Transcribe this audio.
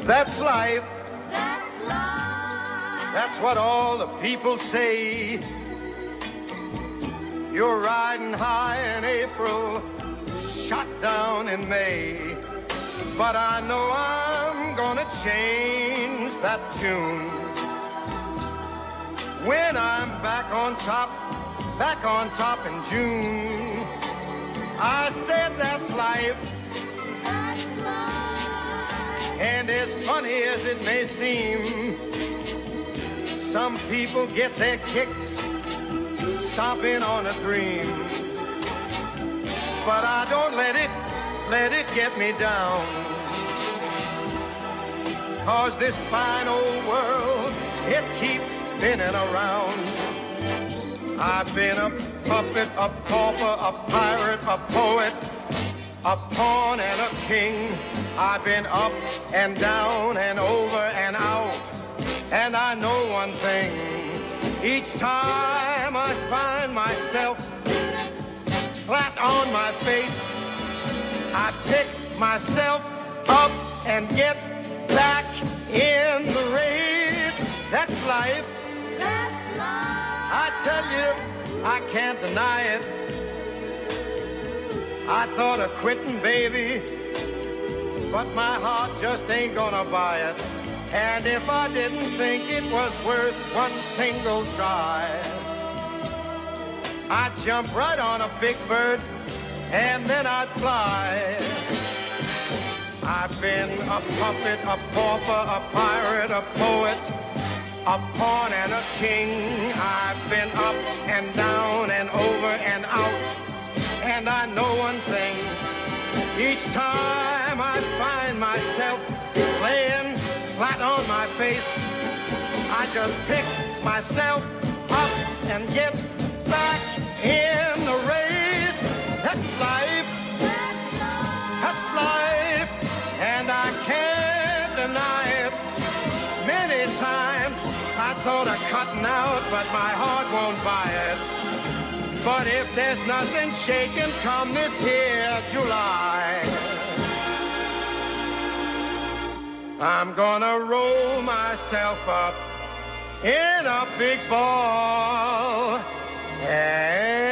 That's life. That's life. That's what all the people say. You're riding high in April, shot down in May. But I know I'm gonna change that tune when I'm back on top in June. I said that's life. That's life. And as funny as it may seem, some people get their kicks stomping on a dream. But I don't let it get me down. 'Cause this fine old world, it keeps spinning around. I've been a puppet, a pauper, a pirate, a poet, a pawn and a king. I've been up and down and over and out. And I know one thing, each time I find myself flat on my face, I pick myself up and get back in the race. That's life. That's life. I tell you, I can't deny it. I thought of quitting, baby, but my heart just ain't gonna buy it. And if I didn't think it was worth one single try, I'd jump right on a big bird and then I'd fly. I've been a puppet, a pauper, a pirate, a poet, a pawn and a king. I've been up and down and over and out. And I know one thing, each time I find myself laying flat on my face, I just pick myself up and get back in the race. That's life. That's life. And I can't deny it. Many times I thought of cutting out, but my heart won't buy it. But if there's nothing shaking come this here July, I'm gonna roll myself up in a big ball and